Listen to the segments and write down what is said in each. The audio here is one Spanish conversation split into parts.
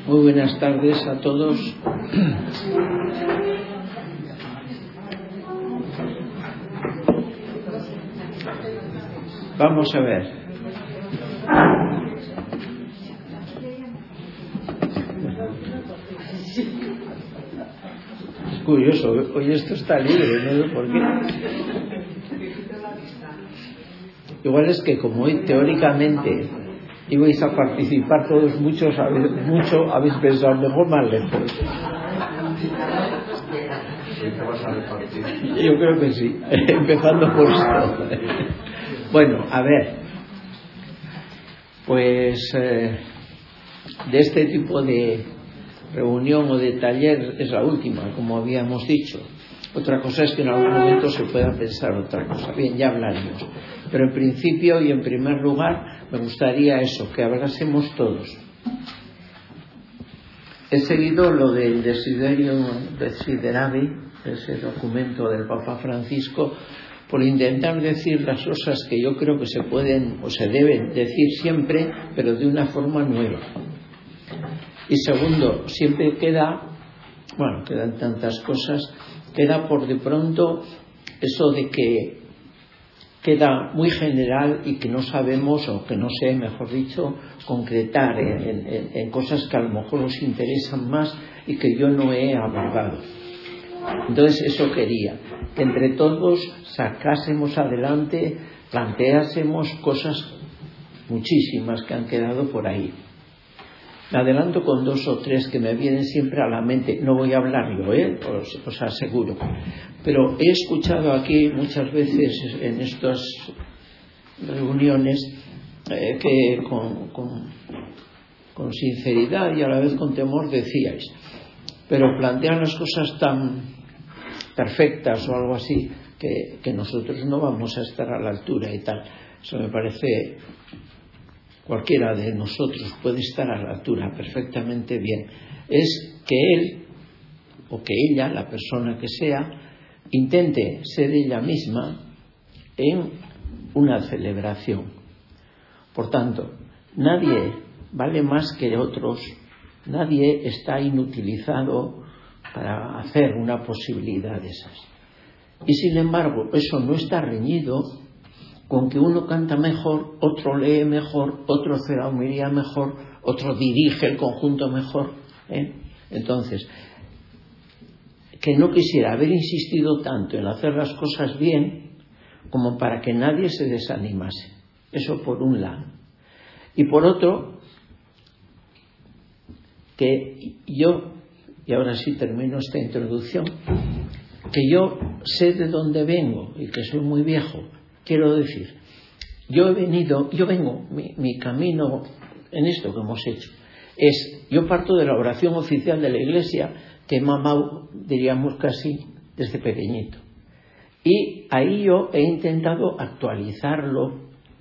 Muy buenas tardes a todos. Vamos a ver. Es curioso, hoy esto está libre, no sé por qué. Igual es que como hoy teóricamente ibais a participar todos mucho habéis pensado mejor más lejos. Yo creo que sí, empezando por esto. Bueno, a ver, pues de este tipo de reunión o de taller es la última, como habíamos dicho. Otra cosa es que en algún momento se pueda pensar otra cosa. Bien, ya hablaremos. Pero en principio y en primer lugar me gustaría eso, que hablásemos todos. He seguido lo del Desiderium Desideravi, ese documento del Papa Francisco, por intentar decir las cosas que yo creo que se pueden o se deben decir siempre, pero de una forma nueva. Y segundo, siempre quedan tantas cosas, queda por de pronto eso de que queda muy general y que no sabemos, o que no sé, mejor dicho, concretar en cosas que a lo mejor nos interesan más y que yo no he abordado. Entonces eso quería, que entre todos sacásemos adelante, planteásemos cosas muchísimas que han quedado por ahí. Me adelanto con 2 o 3 que me vienen siempre a la mente. No voy a hablar yo, os aseguro. Pero he escuchado aquí muchas veces en estas reuniones que con sinceridad y a la vez con temor decíais, pero plantean las cosas tan perfectas o algo así que nosotros no vamos a estar a la altura y tal. Eso me parece... Cualquiera de nosotros puede estar a la altura perfectamente bien. Es que él o que ella, la persona que sea, intente ser ella misma en una celebración. Por tanto, nadie vale más que otros, nadie está inutilizado para hacer una posibilidad de esas. Y sin embargo, eso no está reñido con que uno canta mejor, otro lee mejor, otro hace la homilía mejor, otro dirige el conjunto mejor, Entonces, que no quisiera haber insistido tanto en hacer las cosas bien como para que nadie se desanimase. Eso por un lado. Y por otro, que yo, y ahora sí termino esta introducción, que yo sé de dónde vengo y que soy muy viejo. Quiero decir, mi camino en esto que hemos hecho yo parto de la oración oficial de la Iglesia que he mamado, diríamos casi, desde pequeñito. Y ahí yo he intentado actualizarlo,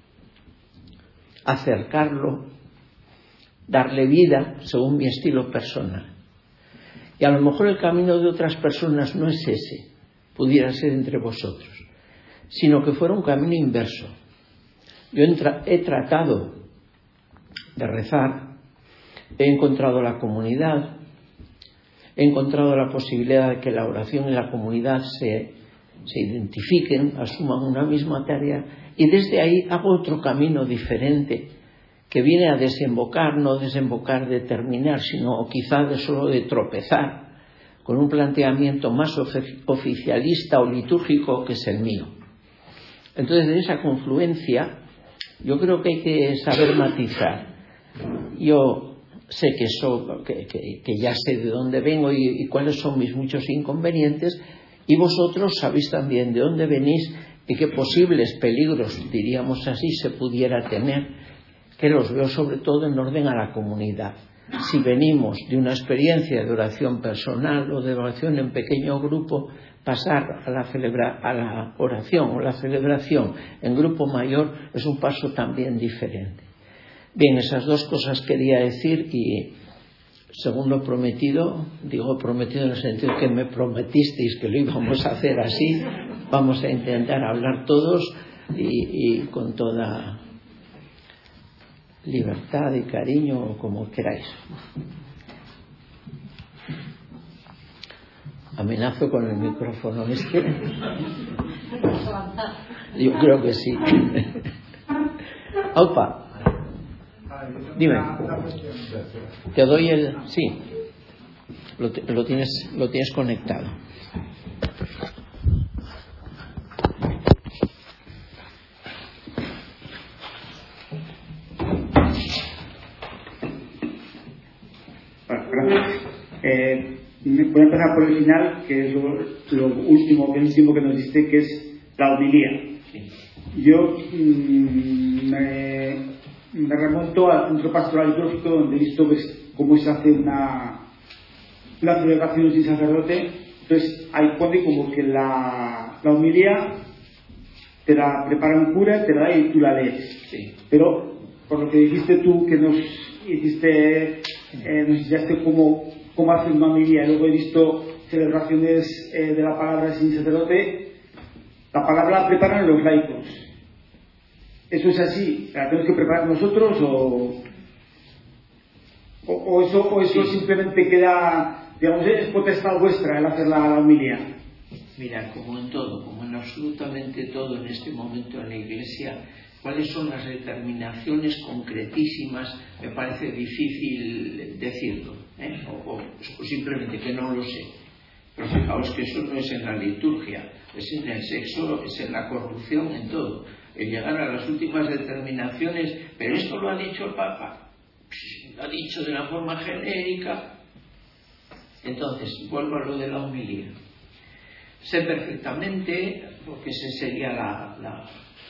acercarlo, darle vida según mi estilo personal. Y a lo mejor el camino de otras personas no es ese, pudiera ser entre vosotros, sino que fuera un camino inverso. Yo he tratado de rezar, he encontrado la comunidad, he encontrado la posibilidad de que la oración y la comunidad se identifiquen, asuman una misma tarea, y desde ahí hago otro camino diferente que viene a desembocar, no desembocar de terminar, sino quizá solo de tropezar con un planteamiento más oficialista o litúrgico que es el mío. Entonces, de esa confluencia, yo creo que hay que saber matizar. Yo sé que ya sé de dónde vengo y cuáles son mis muchos inconvenientes, y vosotros sabéis también de dónde venís y qué posibles peligros, diríamos así, se pudiera tener, que los veo sobre todo en orden a la comunidad. Si venimos de una experiencia de oración personal o de oración en pequeño grupo, pasar a la oración o la celebración en grupo mayor es un paso también diferente. Bien, esas 2 cosas quería decir, y según lo prometido, digo prometido en el sentido que me prometisteis que lo íbamos a hacer así, vamos a intentar hablar todos y con toda libertad y cariño, o como queráis. Amenazo con el micrófono este. Yo creo que sí. Opa. Dime. Te doy el... Sí. Lo tienes conectado. Voy a empezar por el final, que es lo último que nos diste, que es la homilía. Yo me remonto al centro pastoral litúrgico, donde he visto cómo se hace una celebración sin sacerdote. Entonces ahí pone como que la homilía te la prepara un cura, te la da y tú la lees. Sí. Pero por lo que dijiste tú, que nos enseñaste cómo hacer una homilía, luego he visto celebraciones de la palabra sin sacerdote. La palabra la preparan los laicos. ¿Eso es así? ¿La tenemos que preparar nosotros o eso simplemente queda, digamos, es potestad vuestra el hacer la homilía? Mira, como en todo, como en absolutamente todo en este momento en la Iglesia, ¿cuáles son las determinaciones concretísimas? Me parece difícil decirlo, o simplemente que no lo sé. Pero fijaos que eso no es en la liturgia, es en el sexo, es en la corrupción, en todo. El llegar a las últimas determinaciones, pero esto lo ha dicho el Papa, lo ha dicho de la forma genérica. Entonces, vuelvo a lo de la homilía. Sé perfectamente, porque esa sería la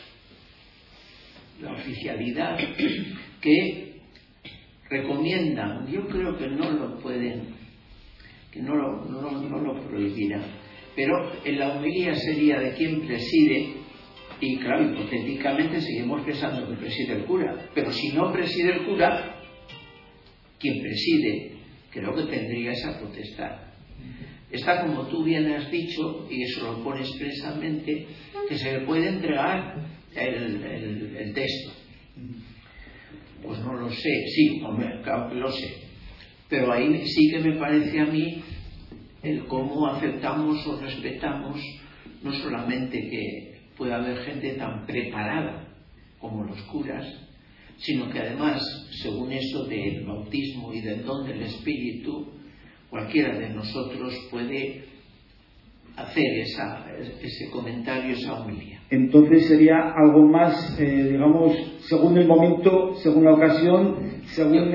oficialidad, que recomiendan, yo creo que no lo pueden, que no lo prohibirán, pero en la homilía sería de quien preside, y claro, hipotéticamente seguimos pensando que preside el cura, pero si no preside el cura, quien preside, creo que tendría esa potestad. Está, como tú bien has dicho, y eso lo pone expresamente, que se le puede entregar el texto. Pues no lo sé, sí, hombre, claro que lo sé, pero ahí sí que me parece a mí el cómo aceptamos o respetamos no solamente que pueda haber gente tan preparada como los curas, sino que además, según eso del bautismo y del don del Espíritu, cualquiera de nosotros puede hacer ese comentario, esa homilía. Entonces sería algo más, digamos, según el momento, según la ocasión, según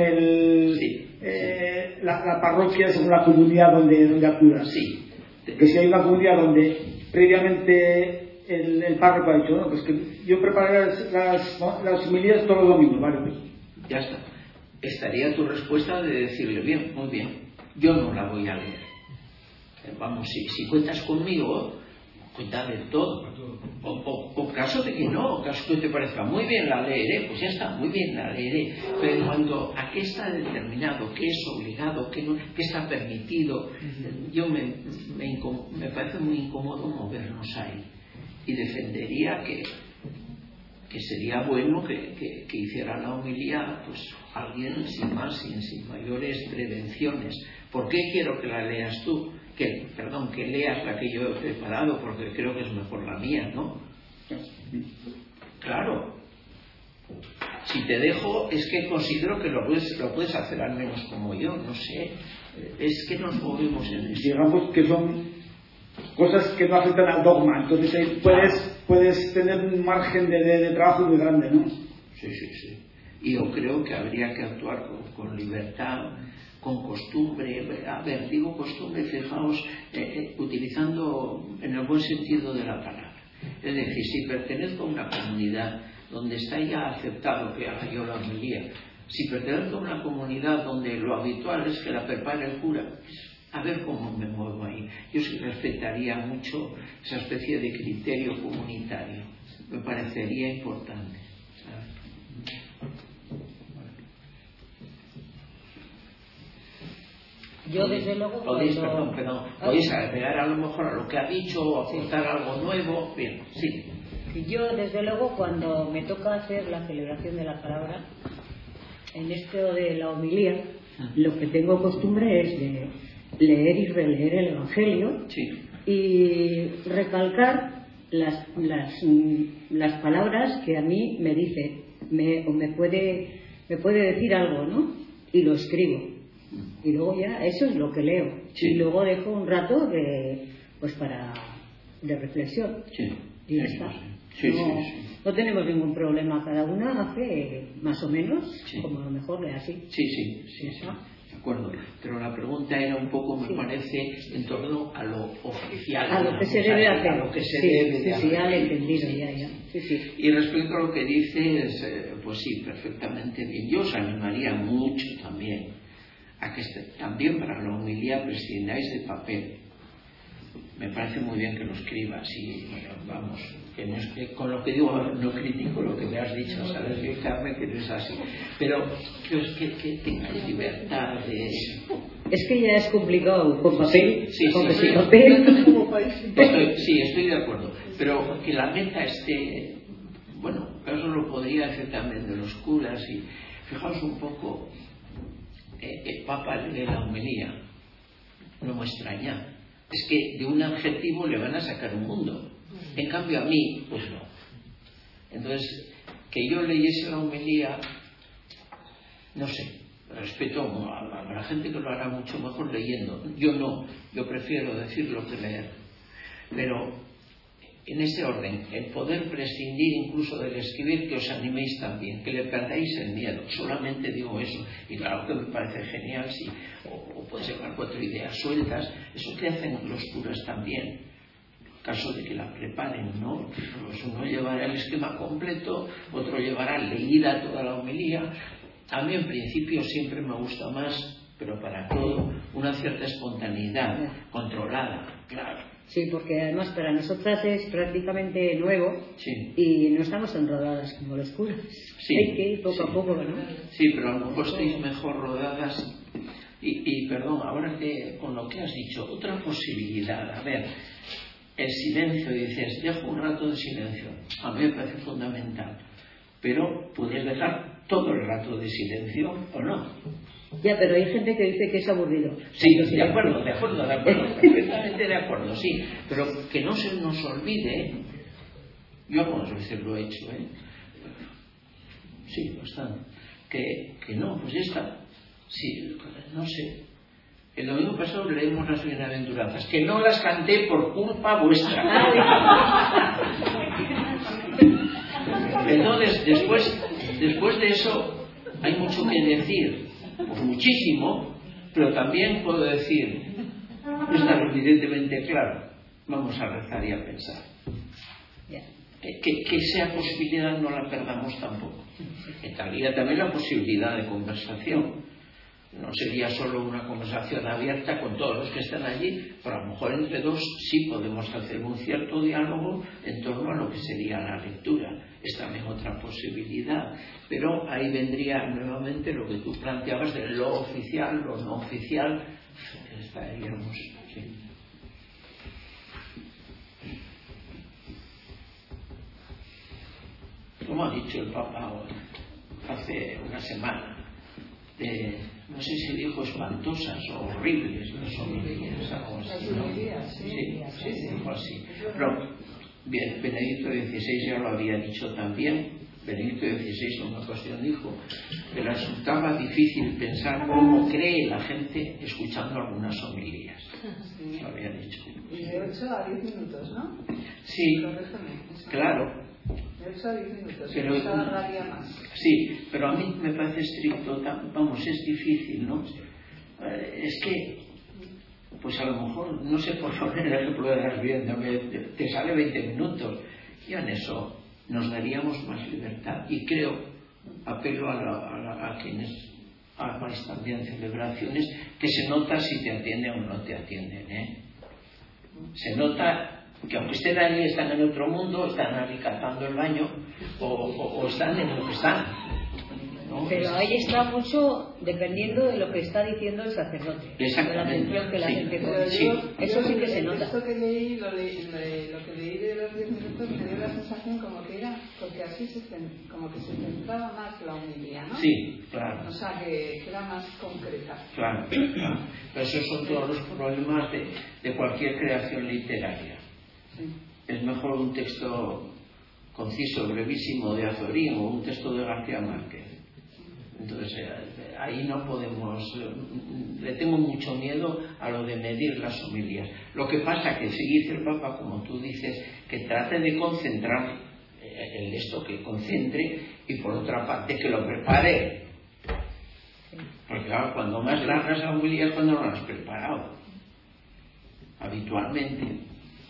la parroquia, según la comunidad donde acudas. Sí. Que si hay una comunidad donde previamente el párroco ha dicho, no, pues que yo prepararé las homilías todos los domingos, vale, pues. Ya está. Estaría tu respuesta de decirle, bien, muy bien, yo no la voy a leer. Vamos, si cuentas conmigo, cuenta de todo. O caso de que no, caso que te parezca muy bien, la leeré, pues ya está, muy bien, la leeré. Pero en cuanto a qué está determinado, qué es obligado, qué está permitido, yo me parece muy incómodo movernos ahí. Y defendería que sería bueno que hiciera la homilía pues alguien sin mayores prevenciones. ¿Por qué quiero que la leas tú? Que leas la que yo he preparado, porque creo que es mejor la mía, ¿no? Claro. Si te dejo, es que considero que lo puedes hacer al menos como yo, no sé. Es que nos movemos en eso. Digamos que son cosas que no afectan al dogma, entonces ahí puedes tener un margen de trabajo muy grande, ¿no? Sí. Y yo creo que habría que actuar con libertad, con costumbre. A ver, digo costumbre, fijaos, utilizando en el buen sentido de la palabra. Es decir, si pertenezco a una comunidad donde está ya aceptado que haga yo la homilía, si pertenezco a una comunidad donde lo habitual es que la prepare el cura, a ver cómo me muevo ahí. Yo sí respetaría mucho esa especie de criterio comunitario. Me parecería importante, ¿sabes? Yo desde luego podéis agregar a lo mejor a lo que ha dicho o aportar algo nuevo. Bien, sí. Yo desde luego cuando me toca hacer la celebración de la palabra, en esto de la homilía, lo que tengo costumbre es leer y releer el Evangelio, sí, y recalcar las palabras que a mí me dice, o me puede decir algo, ¿no? Y lo escribo. Y luego ya, eso es lo que leo. Sí. Y luego dejo un rato de reflexión. sí, Y ya está. sí, No, sí. no tenemos ningún problema. Cada una hace más o menos Sí. como a lo mejor le así. Sí. De acuerdo. Pero la pregunta era un poco, me Sí. parece, en torno a lo oficial. A lo que digamos, se debe hacer. A lo que se Sí, debe de sí, hacer. ya lo he entendido, ya. Sí. Y respecto a lo que dices, pues sí, perfectamente bien. Yo os animaría mucho también a que también para la homilía prescindáis de papel. Me parece muy bien que lo escribas y vamos, que no es que con lo que digo no critico lo que me has dicho, sabes bien, Carmen, que no es así, pero que tengáis libertad de... Es que ya es complicado con papel, Sí, porque sí. sin papel. Estoy de acuerdo, pero que la meta esté, bueno, eso lo podría decir también de los curas, y fijaos un poco, el Papa lee la homilía, no me extraña, es que de un adjetivo le van a sacar un mundo, en cambio a mí, pues no. Entonces, que yo leyese la homilía, no sé, respeto a la gente que lo hará mucho mejor leyendo, yo no, yo prefiero decirlo que leer, pero en ese orden, el poder prescindir incluso del escribir, que os animéis también, que le perdáis el miedo, solamente digo eso, y claro que me parece genial, sí, o puedes llevar 4 ideas sueltas, eso que hacen los curas también, en caso de que la preparen, ¿no? Pues uno llevará el esquema completo, otro llevará leída toda la homilía. A mí en principio siempre me gusta más, pero para todo, una cierta espontaneidad, controlada, claro. Sí, porque además para nosotras es prácticamente nuevo, Sí. y no estamos tan rodadas como los curas. Sí, Hay que ir poco a poco, ¿no? Sí, pero a lo mejor estáis mejor rodadas. Y perdón, ahora que con lo que has dicho, otra posibilidad, a ver, el silencio, dices, dejo un rato de silencio, a mí me parece fundamental, pero puedes dejar todo el rato de silencio o no. Ya, pero hay gente que dice que es aburrido. Sí, de acuerdo, perfectamente de acuerdo, sí, pero que no se nos olvide, yo algunas veces lo he hecho, sí, bastante, que no, pues ya está, sí, no sé, el domingo pasado leímos las bienaventuranzas, que no las canté por culpa vuestra. Entonces, después de eso, hay mucho que decir. Pues muchísimo, pero también puedo decir, no está evidentemente claro, vamos a rezar y a pensar. Que esa posibilidad no la perdamos tampoco. Estaría también la posibilidad de conversación. No sería solo una conversación abierta con todos los que están allí, pero a lo mejor entre dos sí podemos hacer un cierto diálogo en torno a lo que sería la lectura. Es también otra posibilidad, pero ahí vendría nuevamente lo que tú planteabas de lo oficial, lo no oficial. Estaríamos, sí. Como ha dicho el Papa hoy, hace una semana, no sé si dijo espantosas o horribles las homilías, algo así, ¿no? Sí, dijo así. Pero bien, Benedicto XVI ya lo había dicho también. Benedicto XVI en una ocasión dijo que le resultaba difícil pensar cómo cree la gente escuchando algunas homilías. Lo había dicho. Y de 8 a 10 minutos, ¿no? Sí, claro. De 8 a 10 minutos, Pero, más. sí, pero a mí me parece estricto, vamos, es difícil, ¿no? Es que, pues a lo mejor, no sé, por poner el ejemplo de las viéndome, te sale 20 minutos, y en eso nos daríamos más libertad. Y creo, apelo a quienes hagáis también celebraciones, que se nota si te atienden o no te atienden, Se nota que aunque estén allí, están en otro mundo, están allí cantando el baño o están en lo que están, ¿no? ¿no? Pero ahí está mucho dependiendo de lo que está diciendo el sacerdote. Exactamente. De la atención que la gente pone. Pero Eso sí que se nota. Esto que leí, lo que leí de los 10 minutos me dio la sensación como que era, porque así como que se centraba más la homilía, ¿no? Sí, claro. O sea, que era más concreta. Claro. Pero esos son todos los problemas de cualquier creación literaria. Sí. Es mejor un texto conciso, brevísimo de Azorín o un texto de García Márquez. Entonces ahí no podemos, le tengo mucho miedo a lo de medir las homilías. Lo que pasa que sí dice el Papa, como tú dices, que trate de concentrar el esto, que concentre, y por otra parte que lo prepare. Porque claro, cuando más largas la homilía es cuando no la has preparado, habitualmente.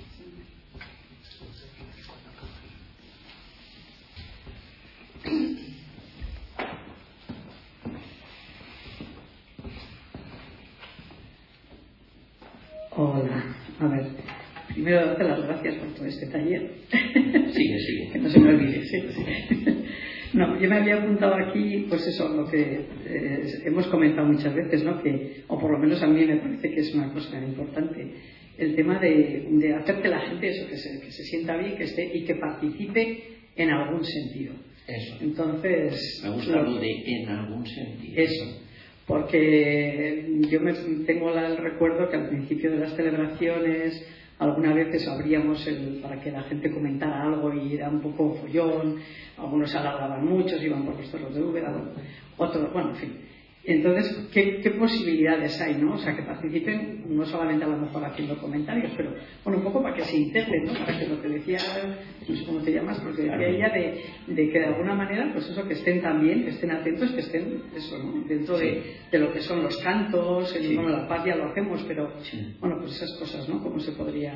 Hola, a ver, primero darte las gracias por todo este taller. Sigue. Que no se me olvide, sí. No, yo me había apuntado aquí, pues eso, lo que hemos comentado muchas veces, ¿no? Que, o por lo menos a mí me parece que es una cosa importante, el tema de hacer que la gente eso, que se sienta bien, que esté y que participe en algún sentido. Eso. Entonces, Me gusta lo de en algún sentido. Eso. Porque yo tengo el recuerdo que al principio de las celebraciones algunas veces abríamos para que la gente comentara algo y era un poco follón, algunos alargaban mucho, iban por los cerros de Úbeda, otros, bueno, en fin. Entonces, ¿qué posibilidades hay, no? O sea, que participen, no solamente a lo mejor haciendo comentarios, pero bueno, un poco para que se integren, ¿no? Para que lo que decía, no sé cómo te llamas, porque decía ella de que de alguna manera, pues eso, que estén también, que estén atentos, que estén eso, ¿no? Dentro de lo que son los cantos, bueno, la paz ya lo hacemos, pero bueno, pues esas cosas, ¿no? ¿Cómo se podría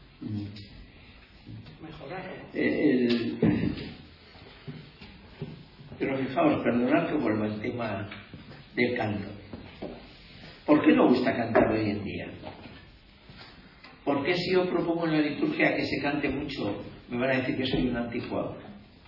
mejorar? Pero fijaos, perdonad que vuelva al tema del canto. ¿Por qué no gusta cantar hoy en día? ¿Por qué si yo propongo en la liturgia que se cante mucho, me van a decir que soy un anticuado?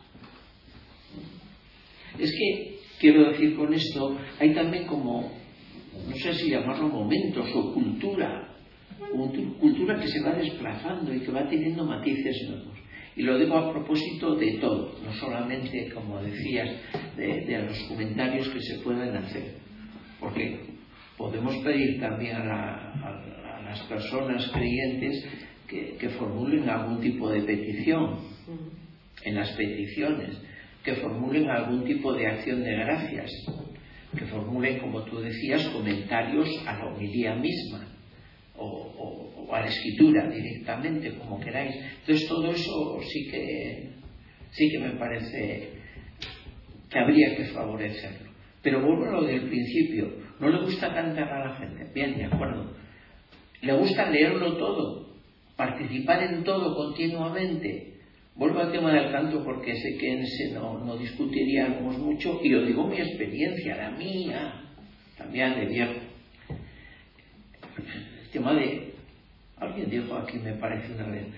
Es que, quiero decir con esto, hay también como, no sé si llamarlo momentos o cultura que se va desplazando y que va teniendo matices nuevos. Y lo digo a propósito de todo, no solamente, como decías, de los comentarios que se pueden hacer. Porque podemos pedir también a las personas creyentes que formulen algún tipo de petición en las peticiones, que formulen algún tipo de acción de gracias, que formulen, como tú decías, comentarios a la homilía misma o a la escritura directamente, como queráis. Entonces todo eso sí que me parece que habría que favorecerlo. Pero vuelvo a lo del principio, no le gusta cantar a la gente, bien, de acuerdo, le gusta leerlo todo, participar en todo continuamente. Vuelvo al tema del canto porque sé que en ese no discutiríamos mucho, y os digo mi experiencia, la mía, también de viejo. El tema de, alguien dijo aquí, me parece una vez,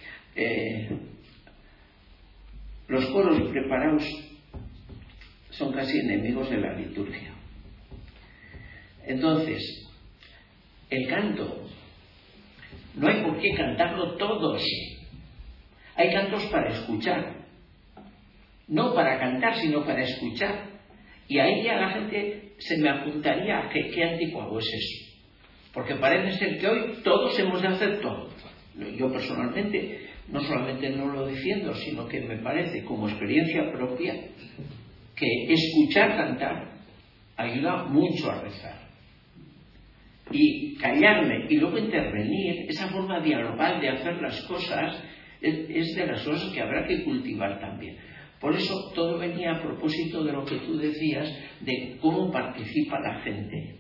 los coros preparados son casi enemigos de la liturgia. Entonces, el canto, no hay por qué cantarlo todos. Hay cantos para escuchar, no para cantar, sino para escuchar. Y ahí ya la gente se me apuntaría a qué anticuado es eso. Porque parece ser que hoy todos hemos de hacer todo. Yo personalmente no solamente no lo defiendo, sino que me parece, como experiencia propia, que escuchar cantar ayuda mucho a rezar. Y callarme y luego intervenir, esa forma dialogal de hacer las cosas, es de las cosas que habrá que cultivar también. Por eso todo venía a propósito de lo que tú decías, de cómo participa la gente.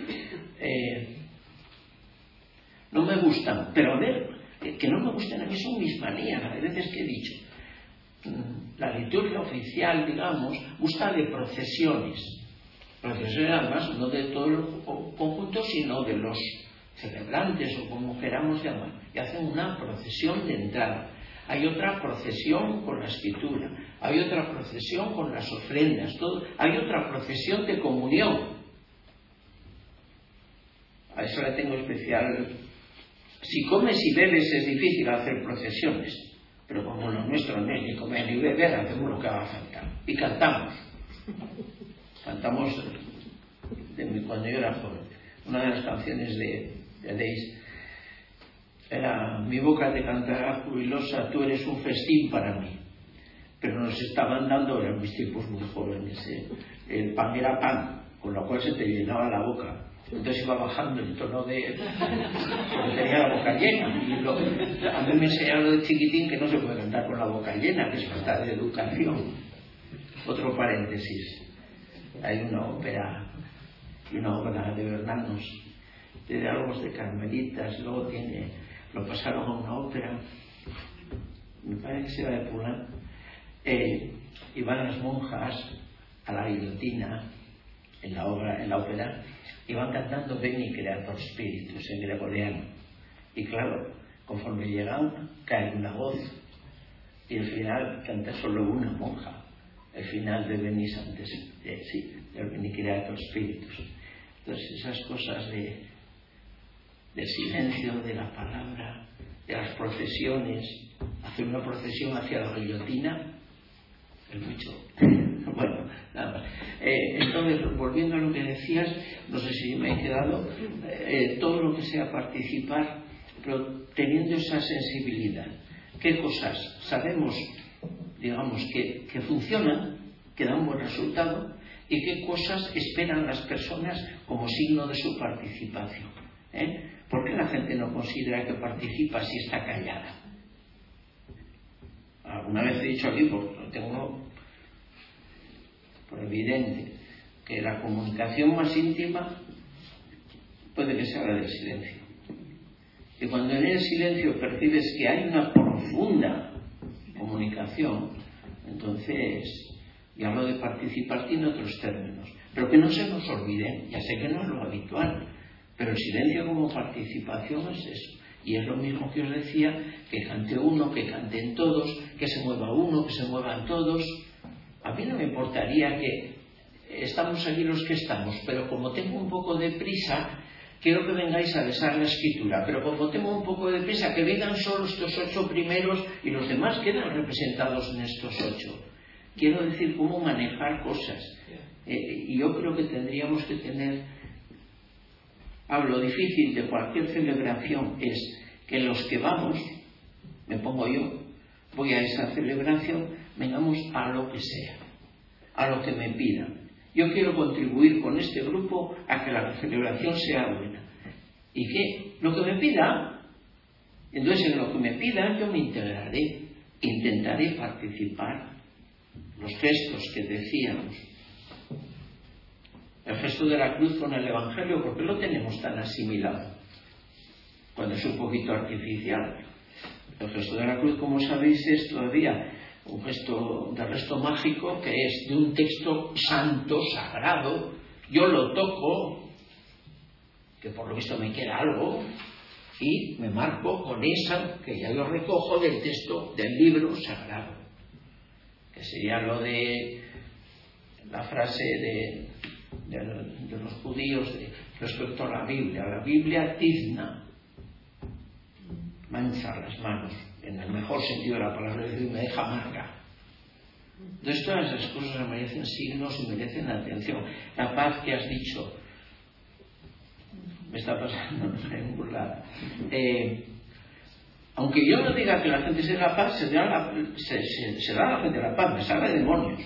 No me gustan, pero a ver, que no me gusten a mí son mis manías, a veces que he dicho. La liturgia oficial, digamos, gusta de procesiones. Procesiones además no de todo el conjunto, sino de los celebrantes o como queramos llamar. Y hacen una procesión de entrada. hay otra procesión con la escritura, hay otra procesión con las ofrendas, hay otra procesión de comunión. A eso le tengo especial. Si comes y bebes es difícil hacer procesiones, pero como lo nuestro no es ni comer ni beber, hacemos lo que haga falta. Y cantamos. Cantamos cuando yo era joven. Una de las canciones de Deis era: mi boca te cantará jubilosa, tú eres un festín para mí. Pero nos estaban dando, en mis tiempos muy jóvenes, el pan era pan, con lo cual se te llenaba la boca. Entonces iba bajando el tono porque tenía la boca llena. Y a mí me enseñaron de chiquitín que no se puede cantar con la boca llena, que es falta de educación. Otro paréntesis. Hay una ópera de Bernanos, de diálogos de carmelitas, luego lo pasaron a una ópera, me parece que será de Poulain. Y van las monjas a la guillotina en la ópera, y van cantando Veni Creator Spiritus en gregoriano. Y claro, conforme llegan, cae una voz, y al final canta solo una monja, el final de Veni Sancte, del Veni Creator Spiritus. Entonces esas cosas del silencio, de la palabra, de las procesiones, hacer una procesión hacia la guillotina, es mucho. Bueno, nada más. Entonces, volviendo a lo que decías, no sé si me he quedado, todo lo que sea participar, pero teniendo esa sensibilidad. ¿Qué cosas sabemos, digamos, que funcionan, que dan un buen resultado, y qué cosas esperan las personas como signo de su participación? ¿Por qué la gente no considera que participa si está callada? Alguna vez he dicho aquí, porque lo tengo por evidente, que la comunicación más íntima puede que sea la del silencio. Y cuando en el silencio percibes que hay una profunda comunicación, entonces, y hablo de participar, tiene otros términos, pero que no se nos olviden. Ya sé que no es lo habitual, pero el silencio como participación es eso. Y es lo mismo que os decía, que cante uno, que canten todos, que se mueva uno, que se muevan todos. A mí no me importaría que estamos aquí los que estamos, pero como tengo un poco de prisa, quiero que vengáis a besar la escritura, pero como tengo un poco de prisa, que vengan solo estos 8 primeros y los demás quedan representados en estos 8. Quiero decir, cómo manejar cosas. Y yo creo que tendríamos que tener... Lo difícil de cualquier celebración es que los que vamos, me pongo yo, voy a esa celebración, vengamos a lo que sea, a lo que me pidan. Yo quiero contribuir con este grupo a que la celebración sea buena. ¿Y qué? Lo que me pida. Entonces, en lo que me pidan, yo me integraré, intentaré participar. Los gestos que decíamos, el gesto de la cruz con el Evangelio, ¿por qué lo tenemos tan asimilado? Cuando es un poquito artificial. El gesto de la cruz, como sabéis, es todavía un gesto de resto mágico, que es de un texto santo, sagrado. Yo lo toco, que por lo visto me queda algo, y me marco con esa, que ya lo recojo del texto del libro sagrado, que sería lo de la frase de los judíos respecto a la Biblia tizna, mancha las manos, en el mejor sentido de la palabra, y me deja marca. Entonces todas esas cosas merecen signos y merecen atención. La paz que has dicho, me está pasando en ningún lado. Aunque yo no diga que la gente se da paz, se da la gente la paz, me sale demonios.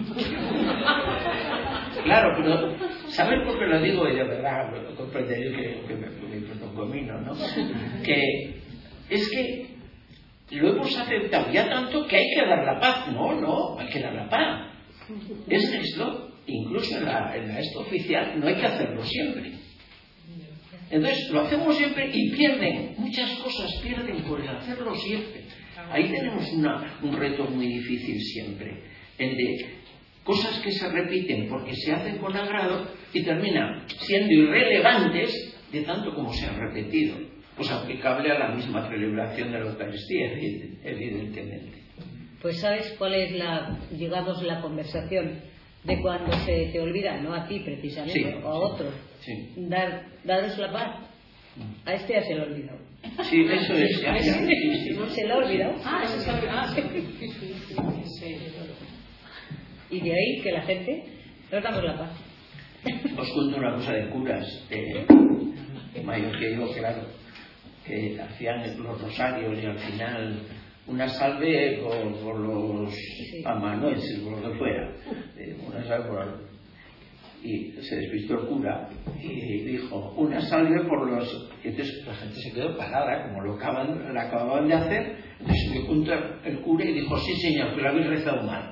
Claro, pero ¿saben por qué lo digo? Y de verdad comprenderéis que me protocomino, ¿no? Que es que lo hemos aceptado ya tanto que hay que dar la paz. No, hay que dar la paz. Es esto, incluso en la esto oficial, no hay que hacerlo siempre. Entonces lo hacemos siempre y pierden, muchas cosas pierden por el hacerlo siempre. Ahí tenemos un reto muy difícil siempre, el de cosas que se repiten porque se hacen con agrado y terminan siendo irrelevantes de tanto como se han repetido. pues aplicable a la misma celebración de la Eucaristía, evidentemente. Pues ¿sabes cuál es digamos, la conversación de cuando se te olvida? No a ti precisamente, Sí, o a otro. Sí. Daros la paz. A este ya se lo ha olvidado. Sí, eso es. ¿No se lo ha olvidado? Eso se ha olvidado. Sí. Y de ahí que la gente nos damos la paz. Os cuento una cosa de curas mayor que yo, claro, que hacían los rosarios y al final una salve por los amanuenses, por lo que fuera, una salve y se desvistió el cura y dijo una salve por los... Y entonces la gente se quedó parada, como la acababan de hacer. Entonces me contó el cura y dijo: sí señor, que lo habéis rezado mal.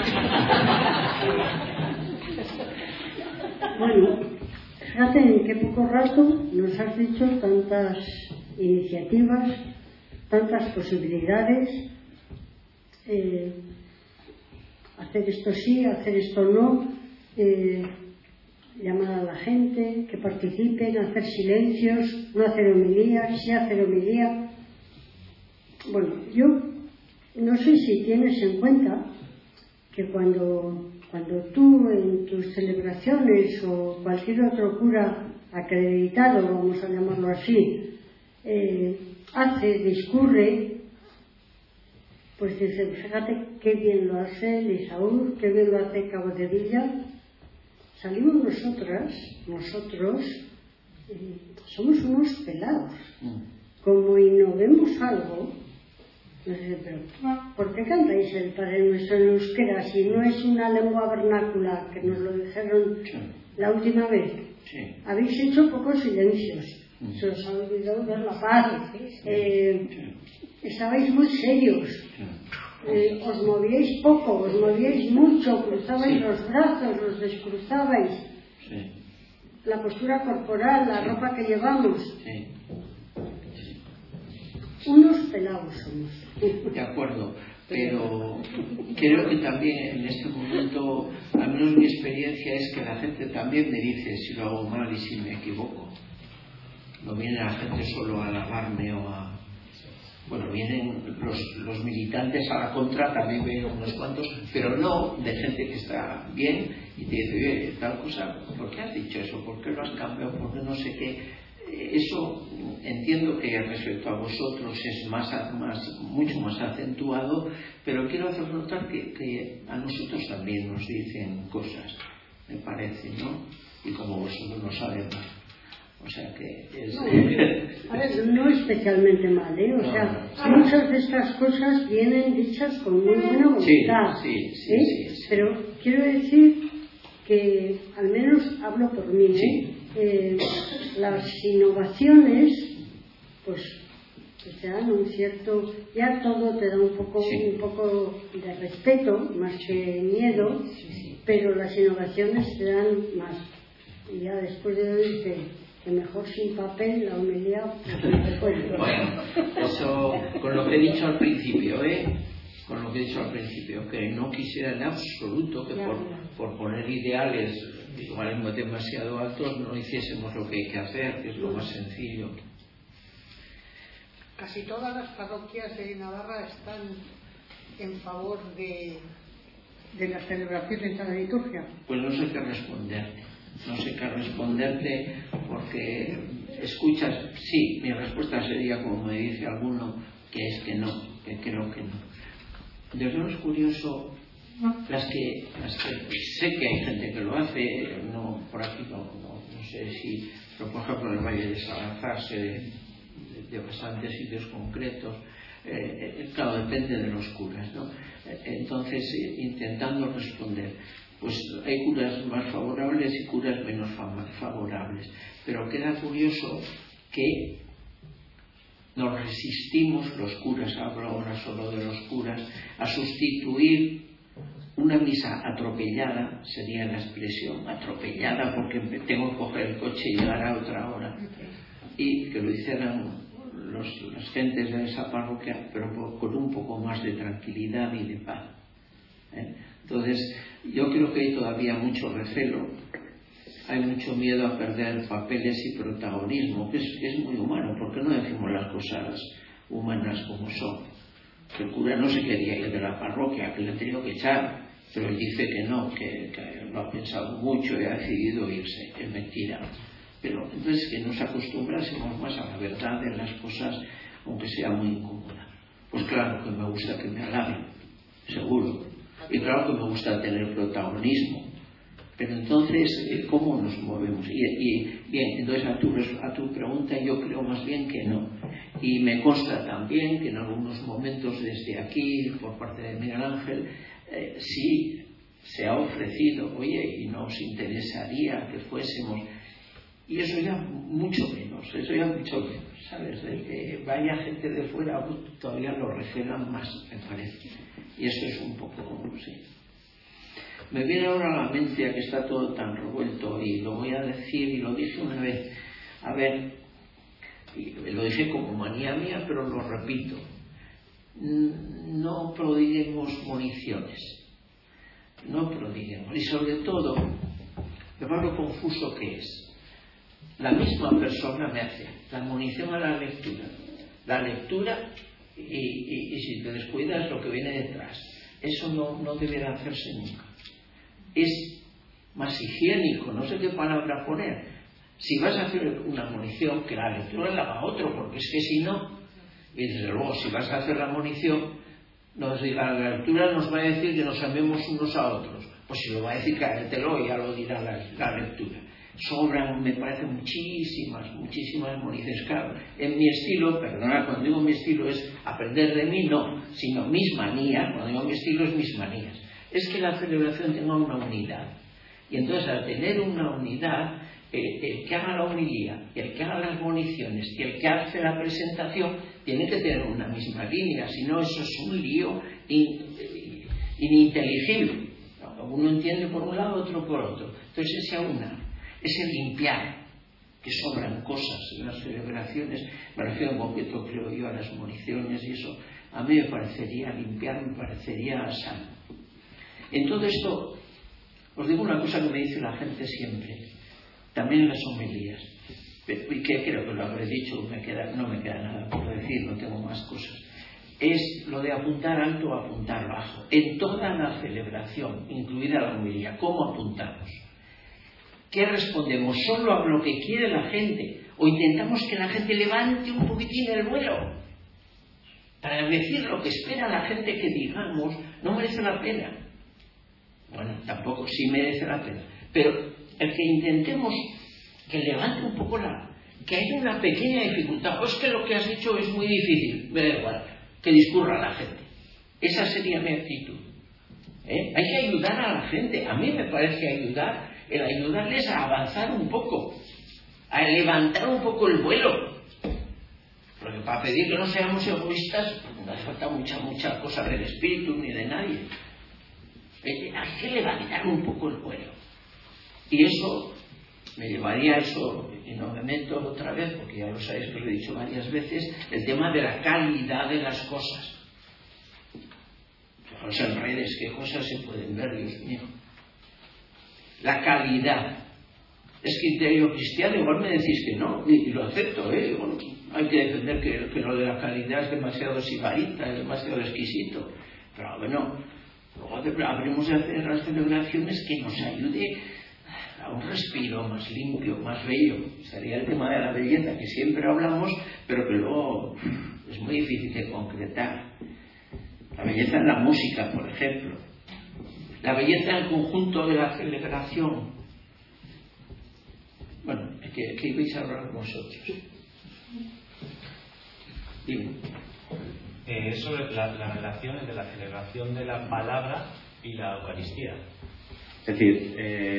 Bueno, fíjate en qué poco rato nos has dicho tantas iniciativas, tantas posibilidades, hacer esto sí, hacer esto no, llamar a la gente, que participen, hacer silencios, no hacer homilía, sí hacer homilía. Bueno, yo no sé si tienes en cuenta que cuando tú en tus celebraciones o cualquier otro cura acreditado, vamos a llamarlo así, discurre, pues dice: fíjate qué bien lo hace Lisaúl, qué bien lo hace Cabo de Villa. Salimos nosotros somos unos pelados, como innovemos algo. No sé, pero ¿por qué cantáis el Padre Nuestro en euskera si no es una lengua vernácula, que nos lo dijeron la última vez? Sí. Habéis hecho pocos silencios, se os ha olvidado dar la paz, estabais muy serios, os movíais poco, os movíais mucho, cruzabais los brazos, los descruzabais, la postura corporal, la ropa que llevamos. Unos pelados somos. De acuerdo, pero creo que también en este momento, al menos mi experiencia es que la gente también me dice si lo hago mal y si me equivoco. No viene la gente solo a alabarme o a... Bueno, vienen los militantes a la contra, también vienen unos cuantos, pero no de gente que está bien y te dice: oye, tal cosa, ¿por qué has dicho eso? ¿Por qué lo has cambiado? ¿Por qué no sé qué? Eso entiendo que respecto a vosotros es mucho más acentuado, pero quiero hacer notar que a nosotros también nos dicen cosas, me parece, ¿no? Y como vosotros no sabemos. O sea que es... A ver, no especialmente mal, ¿eh? O sea, muchas de estas cosas vienen dichas con muy buena voluntad. Sí. Pero quiero decir que, al menos hablo por mí, las innovaciones, pues te dan un cierto... Ya todo te da un poco de respeto, más que miedo, pero las innovaciones te dan más. Y ya después de oír que mejor sin papel la homilía. Bueno, eso con lo que he dicho al principio, que no quisiera en absoluto que por poner ideales igual demasiado altos no hiciésemos lo que hay que hacer, que es lo más sencillo. Casi todas las parroquias de Navarra están en favor de las celebraciones de la liturgia. Pues no sé qué responderte porque escuchas, sí, mi respuesta sería como me dice alguno, que es que no, que creo que no. Desde luego es curioso, las que sé que hay gente que lo hace, no por aquí no sé si, pero por ejemplo en el Valle de Salazar de bastantes sitios concretos, claro, depende de los curas, ¿no? Entonces, intentando responder, pues hay curas más favorables y curas menos favorables, pero queda curioso que nos resistimos los curas, hablo ahora solo de los curas, a sustituir una misa atropellada, sería la expresión, atropellada porque tengo que coger el coche y llegar a otra hora, y que lo hicieran las gentes de esa parroquia, pero con un poco más de tranquilidad y de paz. Entonces, yo creo que hay todavía mucho recelo hay mucho miedo a perder papeles y protagonismo, que es muy humano. ¿Por qué no decimos las cosas humanas como son? Que el cura no se quería ir de la parroquia, que le han tenido que echar, pero él dice que no, que lo ha pensado mucho y ha decidido irse. Es mentira. Pero entonces que nos acostumbrásemos más a la verdad de las cosas, aunque sea muy incómoda. Pues claro que me gusta que me alaben, seguro. Y claro que me gusta tener protagonismo. Pero entonces, ¿cómo nos movemos? Y bien, entonces a tu pregunta yo creo más bien que no. Y me consta también que en algunos momentos desde aquí, por parte de Miguel Ángel, sí se ha ofrecido, oye, y nos interesaría que fuésemos. Y eso ya mucho menos, ¿sabes? De que vaya gente de fuera, todavía lo recelan más, me parece. Y eso es un poco, sí. Me viene ahora a la mente, a que está todo tan revuelto, y lo voy a decir, y lo dije una vez, a ver, y lo dije como manía mía, pero lo repito, no prodiguemos municiones, no prodiguemos, y sobre todo, me va lo confuso que es. La misma persona me hace la munición a la lectura y si te descuidas lo que viene detrás. Eso no deberá hacerse nunca. Es más higiénico, no sé qué palabra poner. Si vas a hacer una munición, que la lectura la haga otro, porque es que si no, y desde luego si vas a hacer la munición, la lectura nos va a decir que nos amemos unos a otros. Pues si lo va a decir, cáetelo y ya lo dirá la lectura. Sobran, me parece, muchísimas municiones. Claro, en mi estilo, perdona, cuando digo mi estilo es aprender de mí, no, sino mis manías. Cuando digo mi estilo es mis manías. Es que la celebración tenga una unidad. Y entonces, al tener una unidad, el que haga la homilía, y el que haga las municiones, y el que hace la presentación, tiene que tener una misma línea. Si no, eso es un lío ininteligible. Uno entiende por un lado, otro por otro. Entonces, ese aunar, ese limpiar, que sobran cosas en las celebraciones, me refiero en concreto, creo yo, a las municiones y eso, a mí me parecería limpiar, me parecería sano. En todo esto, os digo una cosa que me dice la gente siempre, también en las homilías, y que creo que lo habré dicho, no me queda nada por decir, no tengo más cosas, es lo de apuntar alto o apuntar bajo, en toda la celebración, incluida la homilía. ¿Cómo apuntamos? ¿Qué respondemos? ¿Solo a lo que quiere la gente? ¿O intentamos que la gente levante un poquitín el vuelo? Para decir lo que espera la gente que digamos, no merece la pena. Bueno, tampoco, sí merece la pena. Pero el que intentemos que levante un poco que haya una pequeña dificultad, pues que lo que has dicho es muy difícil, me da igual, que discurra la gente. Esa sería mi actitud. Hay que ayudar a la gente. A mí me parece el ayudarles a avanzar un poco, a levantar un poco el vuelo. Porque para pedir que no seamos egoístas, no hace falta mucha cosa del espíritu ni de nadie. Hay que levantar un poco el vuelo. Y eso me llevaría a eso, y no me meto otra vez, porque ya lo sabéis que lo he dicho varias veces, el tema de la calidad de las cosas. Fijaos en redes, qué cosas se pueden ver, Dios mío. La calidad. Es criterio cristiano, igual me decís que no, y lo acepto, bueno, hay que defender que lo de la calidad es demasiado sibarita, es demasiado exquisito. Pero bueno, luego habremos de hacer las celebraciones que nos ayude a un respiro más limpio, más bello. Sería el tema de la belleza, que siempre hablamos, pero que luego es muy difícil de concretar. La belleza en la música, por ejemplo. La belleza en el conjunto de la celebración. Bueno, ¿qué ibais a hablar vosotros? Dime. Es sobre la relación entre la celebración de la palabra y la Eucaristía. Es decir,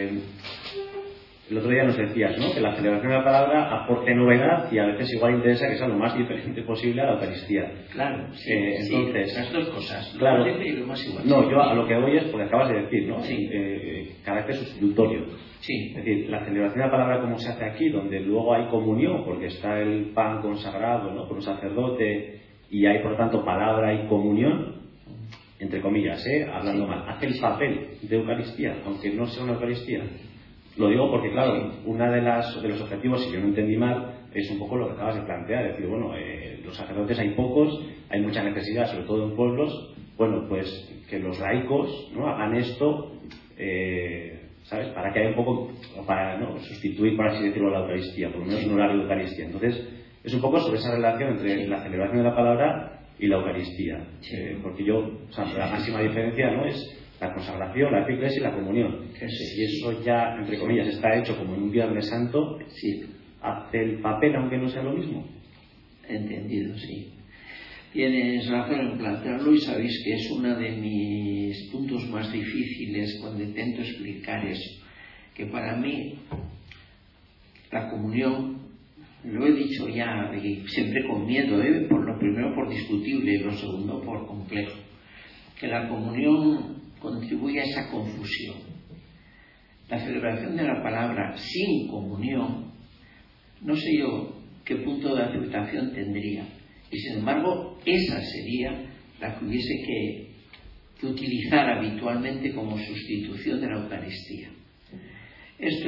el otro día nos decías, ¿no?, que la celebración de la palabra aporte novedad y a veces igual interesa que sea lo más diferente posible a la Eucaristía. Claro, sí, entonces, sí, las dos cosas. Claro, y lo más igual. No, yo a lo que voy es porque acabas de decir, ¿no? Sí. Carácter sustitutorio. Sí. Es decir, la celebración de la palabra como se hace aquí, donde luego hay comunión, porque está el pan consagrado, ¿no?, por un sacerdote, y hay por lo tanto palabra y comunión, entre comillas, hablando mal, hace el papel de Eucaristía, aunque no sea una Eucaristía. Lo digo porque, claro, uno de los objetivos, si yo no entendí mal, es un poco lo que acabas de plantear. Es decir, bueno, los sacerdotes hay pocos, hay mucha necesidad, sobre todo en pueblos. Bueno, pues que los laicos, ¿no?, hagan esto, ¿sabes? Para que haya un poco, para, ¿no?, sustituir, por así decirlo, la Eucaristía, por lo menos un horario de Eucaristía. Entonces, es un poco sobre esa relación entre la celebración de la palabra y la Eucaristía. Porque la máxima diferencia, ¿no?, es la consagración, la epíclesis y la comunión. Si eso ya, entre comillas, está hecho como en un Viernes Santo, hace el papel aunque no sea lo mismo. Entendido, sí. Tienes razón en plantearlo, y sabéis que es uno de mis puntos más difíciles cuando intento explicar eso. Que para mí la comunión, lo he dicho ya, y siempre con miedo, por lo primero por discutible y lo segundo por complejo, que la comunión contribuye a esa confusión. La celebración de la palabra sin comunión, no sé yo qué punto de aceptación tendría, y sin embargo esa sería la que hubiese que utilizar habitualmente como sustitución de la Eucaristía. Esto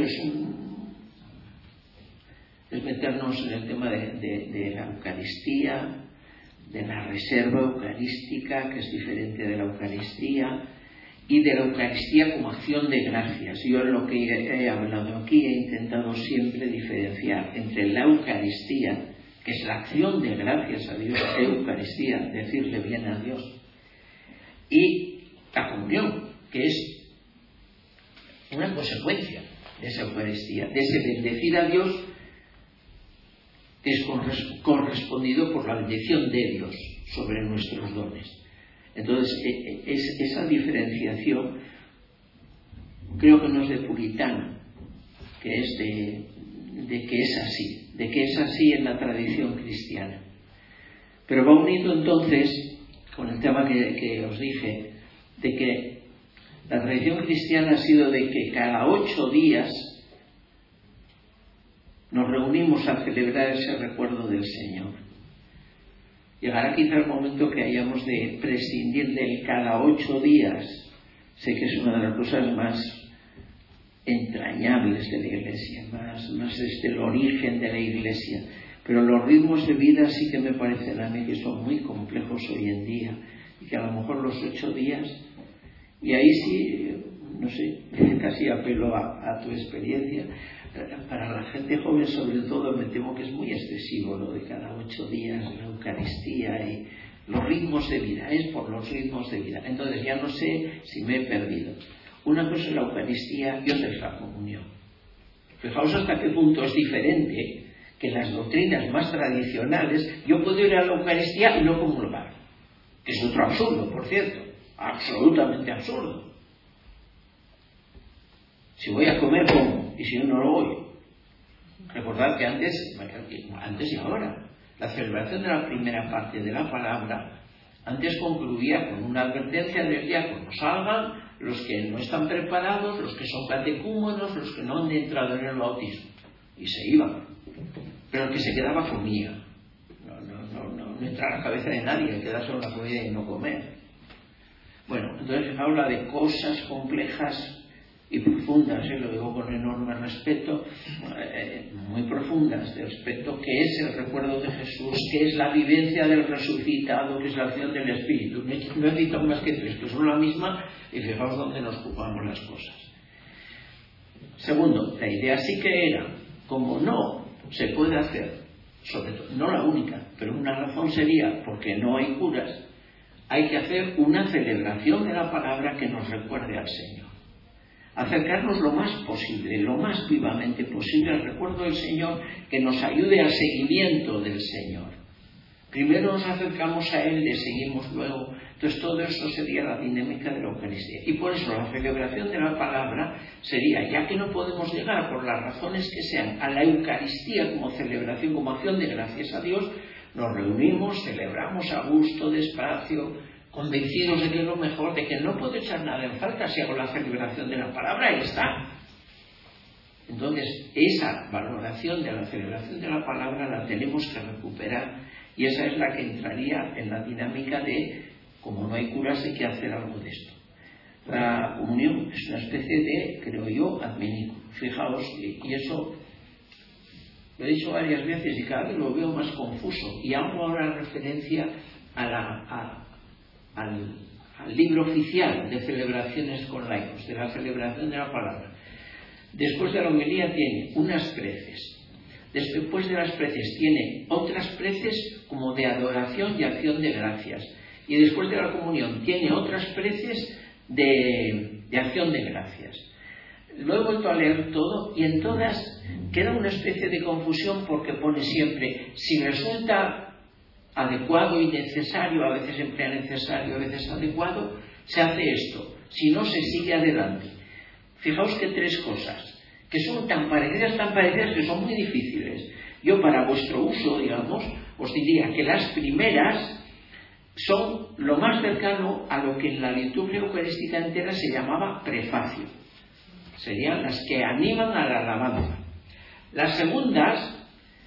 es meternos en el tema de la Eucaristía, de la reserva eucarística, que es diferente de la Eucaristía, y de la Eucaristía como acción de gracias. Yo en lo que he hablado aquí he intentado siempre diferenciar entre la Eucaristía, que es la acción de gracias a Dios, Eucaristía, decirle bien a Dios, y la comunión, que es una consecuencia de esa Eucaristía, de ese bendecir a Dios, que es correspondido por la bendición de Dios sobre nuestros dones. Entonces, esa diferenciación creo que no es de puritano, que es de que es así en la tradición cristiana. Pero va unido entonces con el tema que os dije, de que la tradición cristiana ha sido de que cada 8 días nos reunimos a celebrar ese recuerdo del Señor. Llegará quizá el momento que hayamos de prescindir del cada 8 días. Sé que es una de las cosas más entrañables de la Iglesia, más desde el origen de la Iglesia. Pero los ritmos de vida sí que me parecen a mí que son muy complejos hoy en día, y que a lo mejor los 8 días, y ahí sí, no sé, casi apelo a tu experiencia. Para la gente joven sobre todo me temo que es muy excesivo lo de cada 8 días, la Eucaristía y los ritmos de vida, es por los ritmos de vida. Entonces ya no sé si me he perdido. Una cosa es la Eucaristía y otra es la comunión. Fijaos hasta qué punto es diferente que las doctrinas más tradicionales. Yo puedo ir a la Eucaristía y no comulgar, que es otro absurdo, por cierto, absolutamente absurdo. Si voy a comer, como, y si no lo voy. Recordad que antes y ahora, la celebración de la primera parte de la palabra antes concluía con una advertencia del diácono: salgan los que no están preparados, los que son catecúmenos, los que no han entrado en el bautismo, y se iban. Pero el que se quedaba comía. No entra a la cabeza de nadie quedarse en la comida y no comer. Bueno, entonces habla de cosas complejas y profundas, lo digo con enorme respeto, muy profundas, de respecto, que es el recuerdo de Jesús, que es la vivencia del resucitado, que es la acción del Espíritu. No he dicho más que 3, que son la misma, y fijaos dónde nos jugamos las cosas. Segundo, la idea sí que era, como no se puede hacer, sobre todo, no la única, pero una razón sería porque no hay curas, hay que hacer una celebración de la palabra que nos recuerde al Señor. Acercarnos lo más posible, lo más vivamente posible al recuerdo del Señor, que nos ayude al seguimiento del Señor. Primero nos acercamos a Él, le seguimos luego. Entonces todo eso sería la dinámica de la Eucaristía. Y por eso la celebración de la palabra sería, ya que no podemos llegar por las razones que sean a la Eucaristía como celebración, como acción de gracias a Dios, nos reunimos, celebramos a gusto, despacio, convencidos de que es lo mejor, de que no puedo echar nada en falta si hago la celebración de la palabra, ahí está. Entonces, esa valoración de la celebración de la palabra la tenemos que recuperar, y esa es la que entraría en la dinámica de, como no hay curas, hay que hacer algo de esto. La comunión es una especie de, creo yo, adminículo. Fijaos, y eso lo he dicho varias veces y cada vez lo veo más confuso. Y hago ahora referencia al libro oficial de celebraciones con laicos, de la celebración de la palabra. Después de la homilía tiene unas preces. Después de las preces tiene otras preces como de adoración y acción de gracias. Y después de la comunión tiene otras preces de acción de gracias. Lo he vuelto a leer todo y en todas queda una especie de confusión porque pone siempre, si resulta adecuado y necesario, a veces emplea necesario, a veces adecuado, se hace esto, si no se sigue adelante. Fijaos que tres cosas que son tan parecidas que son muy difíciles. Yo para vuestro uso, digamos, os diría que las primeras son lo más cercano a lo que en la liturgia eucarística entera se llamaba prefacio. Serían las que animan a la alabanza. Las segundas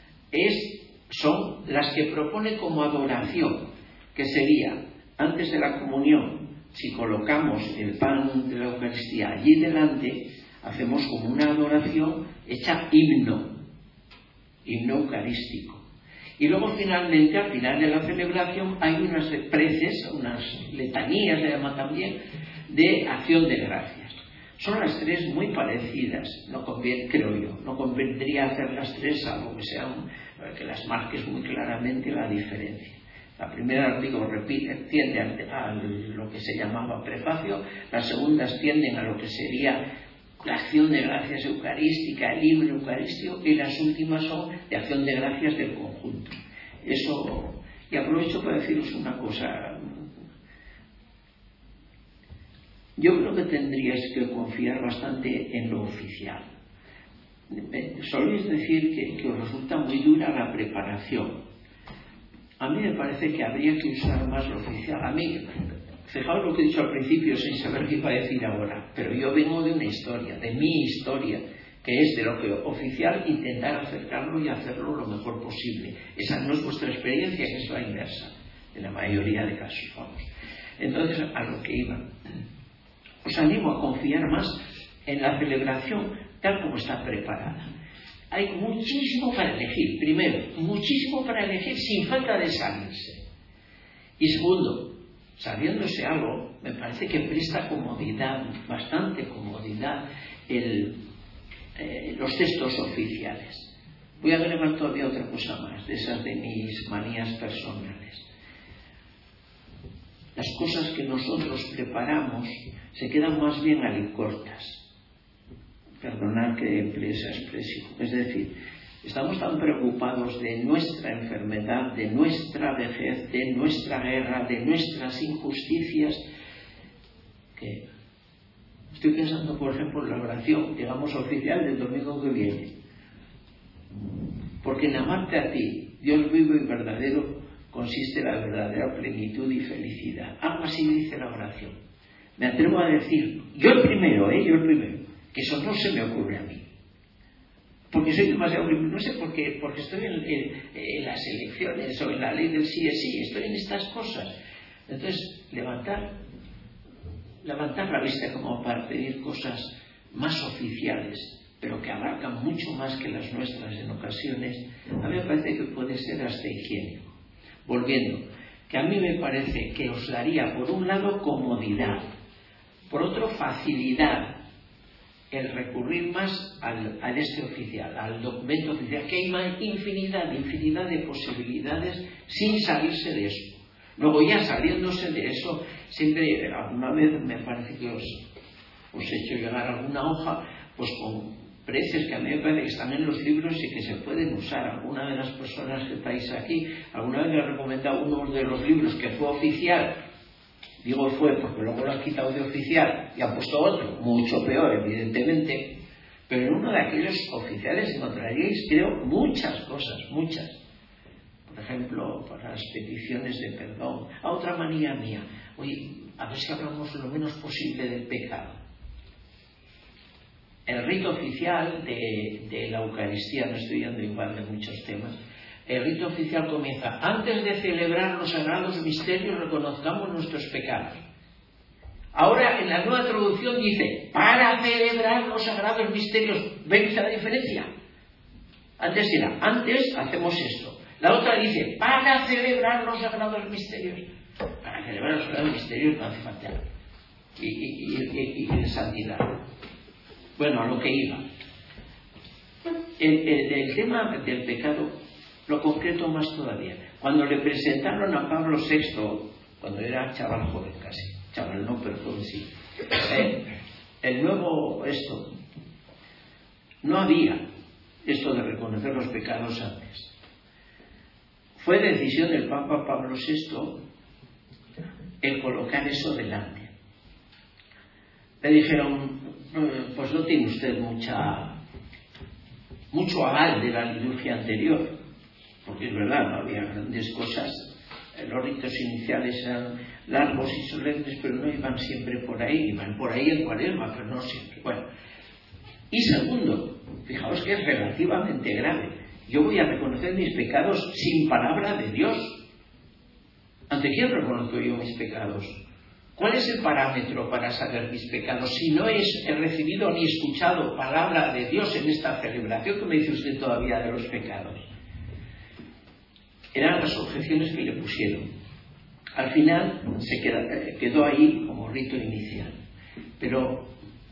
son las que propone como adoración, que sería, antes de la comunión, si colocamos el pan de la Eucaristía allí delante, hacemos como una adoración hecha himno eucarístico. Y luego finalmente, al final de la celebración, hay unas preces, unas letanías, se llama también, de acción de gracias. Son las tres muy parecidas, creo yo. No convendría hacer las tres, salvo que las marques muy claramente la diferencia. La primera, tiende a lo que se llamaba prefacio, las segundas tienden a lo que sería la acción de gracias eucarística, el himno eucarístico, y las últimas son de acción de gracias del conjunto. Eso, y aprovecho para deciros una cosa. Yo creo que tendríais que confiar bastante en lo oficial. Soléis decir que os resulta muy dura la preparación. A mí me parece que habría que usar más lo oficial. A mí, fijaos lo que he dicho al principio sin saber qué iba a decir ahora, pero yo vengo de una historia, de mi historia, que es de lo que oficial intentar acercarlo y hacerlo lo mejor posible. Esa no es vuestra experiencia, que es la inversa, en la mayoría de casos, vamos. Entonces, a lo que iba. Os animo a confiar más en la celebración tal como está preparada. Hay muchísimo para elegir. Primero, muchísimo para elegir sin falta de salirse. Y segundo, sabiéndose algo, me parece que presta comodidad, bastante comodidad, los textos oficiales. Voy a agregar todavía otra cosa más, de esas de mis manías personales. Las cosas que nosotros preparamos se quedan más bien alicortas. Perdonad que emplee esa expresión. Es decir, estamos tan preocupados de nuestra enfermedad, de nuestra vejez, de nuestra guerra, de nuestras injusticias, que estoy pensando, por ejemplo, en la oración, digamos, oficial del domingo que viene. Porque en amarte a ti, Dios vivo y verdadero, consiste la verdadera plenitud y felicidad. Algo así dice la oración. Me atrevo a decir, yo el primero, que eso no se me ocurre a mí. Porque soy demasiado, no sé por qué, porque estoy en las elecciones o en la ley del sí es sí, estoy en estas cosas. Entonces, levantar la vista como para pedir cosas más oficiales, pero que abarcan mucho más que las nuestras en ocasiones, a mí me parece que puede ser hasta higiénico. Volviendo, que a mí me parece que os daría, por un lado, comodidad, por otro, facilidad, el recurrir más al este oficial, al documento oficial, que hay infinidad de posibilidades sin salirse de eso. Luego ya saliéndose de eso, siempre, alguna vez me parece que os he hecho llegar alguna hoja, pues con precios que a mí me parece que están en los libros y que se pueden usar. Alguna de las personas que estáis aquí, alguna vez me ha recomendado uno de los libros que fue oficial. Digo fue porque luego lo han quitado de oficial y han puesto otro, mucho peor evidentemente, pero en uno de aquellos oficiales encontraríais, creo, muchas cosas, muchas. Por ejemplo, para las peticiones de perdón. A otra manía mía, oye, a ver si hablamos lo menos posible del pecado. El rito oficial de la Eucaristía, no estoy yendo igual de muchos temas, el rito oficial comienza: antes de celebrar los sagrados misterios, reconozcamos nuestros pecados. Ahora en la nueva traducción dice, para celebrar los sagrados misterios. ¿Veis la diferencia? Antes hacemos esto. La otra dice, para celebrar los sagrados misterios. Para celebrar los sagrados misterios no hace falta. Y de santidad. Bueno, a lo que iba. El tema del pecado lo concreto más todavía. Cuando le presentaron a Pablo VI, cuando era chaval joven casi, chaval no, pero joven sí, el nuevo no había esto de reconocer los pecados antes. Fue decisión del Papa Pablo VI el colocar eso delante. Le dijeron, pues no tiene usted mucho aval de la liturgia anterior, porque es verdad, no había grandes cosas, los ritos iniciales eran largos y solemnes, pero no iban siempre por ahí, iban por ahí en Cuaresma, pero no siempre. Bueno, y segundo, fijaos que es relativamente grave, yo voy a reconocer mis pecados sin palabra de Dios. ¿Ante quién reconozco yo mis pecados? ¿Cuál es el parámetro para saber mis pecados? Si no he recibido ni escuchado palabra de Dios en esta celebración, ¿qué me dice usted todavía de los pecados? Eran las objeciones que le pusieron. Al final se quedó ahí como rito inicial. Pero,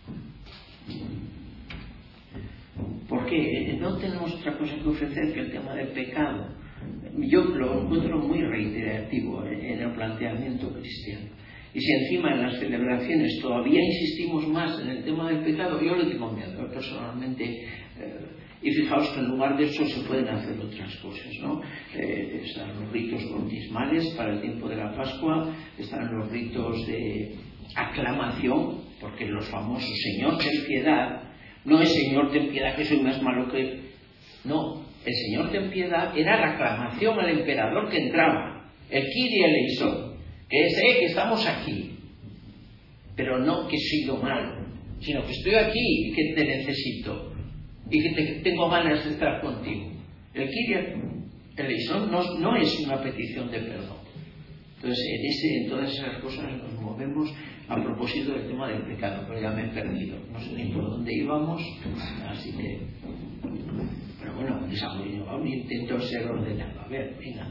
¿por qué? No tenemos otra cosa que ofrecer que el tema del pecado. Yo lo encuentro muy reiterativo en el planteamiento cristiano. Y si encima en las celebraciones todavía insistimos más en el tema del pecado, yo lo tengo miedo personalmente. Y fijaos que en lugar de eso se pueden hacer otras cosas, ¿no? Están los ritos bautismales para el tiempo de la Pascua, están los ritos de aclamación, porque los famosos Señor ten piedad, no es Señor ten piedad que soy más malo que... No, el Señor ten piedad era la aclamación al emperador que entraba, el Kyrie eleison, que es que estamos aquí, pero no que he sido malo, sino que estoy aquí y que te necesito y que tengo ganas de estar contigo. El Kyrie eleison no es una petición de perdón. Entonces en todas esas cosas nos movemos a propósito del tema del pecado, pero ya me he perdido, no sé ni por dónde íbamos, así que, pero bueno, un intento ser ordenado. A ver, venga.